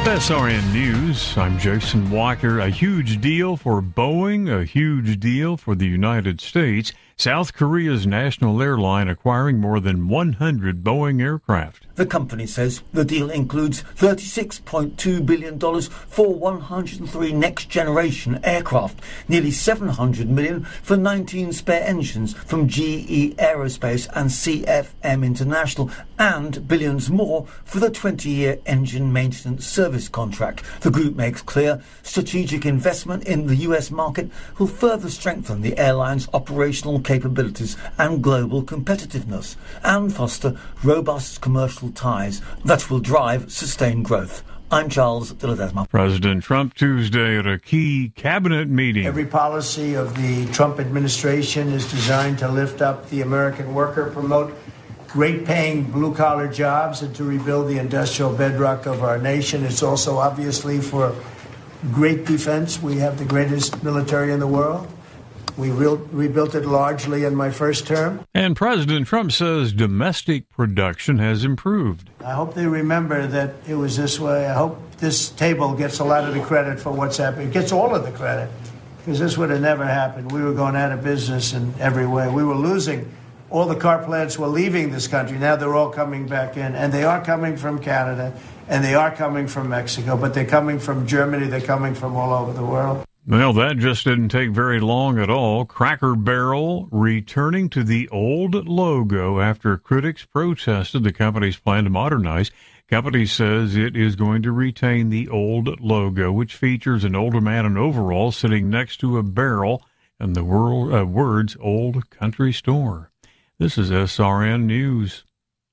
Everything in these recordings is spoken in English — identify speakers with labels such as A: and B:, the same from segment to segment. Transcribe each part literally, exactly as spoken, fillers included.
A: With S R N News, I'm Jason Walker. A huge deal for Boeing, a huge deal for the United States. South Korea's national airline acquiring more than one hundred Boeing aircraft.
B: The company says the deal includes thirty-six point two billion dollars for one hundred three next-generation aircraft, nearly seven hundred million dollars for nineteen spare engines from G E Aerospace and C F M International, and billions more for the twenty-year engine maintenance service contract. The group makes clear strategic investment in the U S market will further strengthen the airline's operational capabilities and global competitiveness, and foster robust commercial ties that will drive sustained growth. I'm Charles de Ledesma.
A: President Trump Tuesday at a key cabinet meeting.
C: Every policy of the Trump administration is designed to lift up the American worker, promote great-paying blue-collar jobs, and to rebuild the industrial bedrock of our nation. It's also obviously for great defense. We have the greatest military in the world. We re- rebuilt it largely in my first term.
A: And President Trump says domestic production has improved.
C: I hope they remember that it was this way. I hope this table gets a lot of the credit for what's happening. It gets all of the credit, because this would have never happened. We were going out of business in every way. We were losing. All the car plants were leaving this country. Now they're all coming back in. And they are coming from Canada, and they are coming from Mexico, but they're coming from Germany. They're coming from all over the world.
A: Well, that just didn't take very long at all. Cracker Barrel returning to the old logo after critics protested the company's plan to modernize. Company says it is going to retain the old logo, which features an older man in overalls sitting next to a barrel and the world, uh, words Old Country Store. This is S R N News.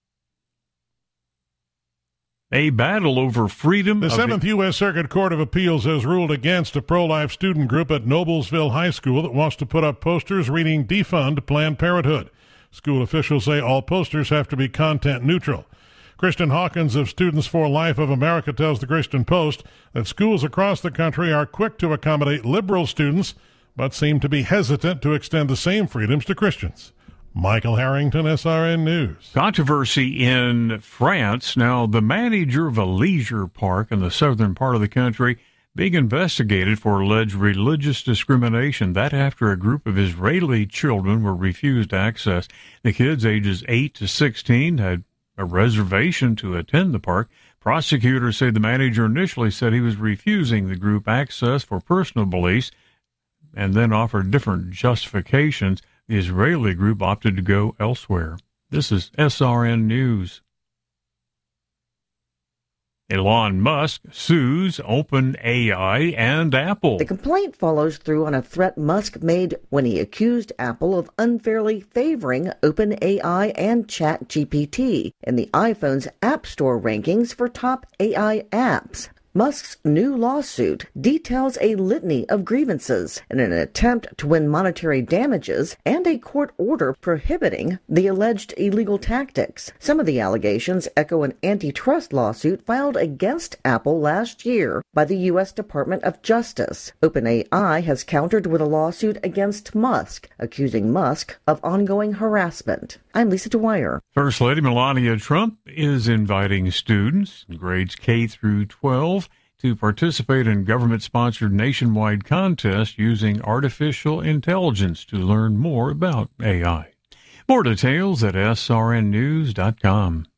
A: A battle over freedom.
D: The Seventh U S Circuit Court of Appeals has ruled against a pro-life student group at Noblesville High School that wants to put up posters reading "Defund Planned Parenthood." School officials say all posters have to be content neutral. Kristen Hawkins of Students for Life of America tells the Christian Post that schools across the country are quick to accommodate liberal students, but seem to be hesitant to extend the same freedoms to Christians. Michael Harrington, S R N News.
A: Controversy in France. Now, the manager of a leisure park in the southern part of the country being investigated for alleged religious discrimination. That after a group of Israeli children were refused access. The kids ages eight to sixteen had a reservation to attend the park. Prosecutors say the manager initially said he was refusing the group access for personal beliefs and then offered different justifications. The Israeli group opted to go elsewhere. This is S R N News. Elon Musk sues OpenAI and Apple.
E: The complaint follows through on a threat Musk made when he accused Apple of unfairly favoring OpenAI and ChatGPT in the iPhone's App Store rankings for top A I apps. Musk's new lawsuit details a litany of grievances in an attempt to win monetary damages and a court order prohibiting the alleged illegal tactics. Some of the allegations echo an antitrust lawsuit filed against Apple last year by the U S Department of Justice. OpenAI has countered with a lawsuit against Musk, accusing Musk of ongoing harassment. I'm Lisa Dwyer.
A: First Lady Melania Trump is inviting students in grades K through twelve to participate in government-sponsored nationwide contests using artificial intelligence to learn more about A I. More details at S R N news dot com.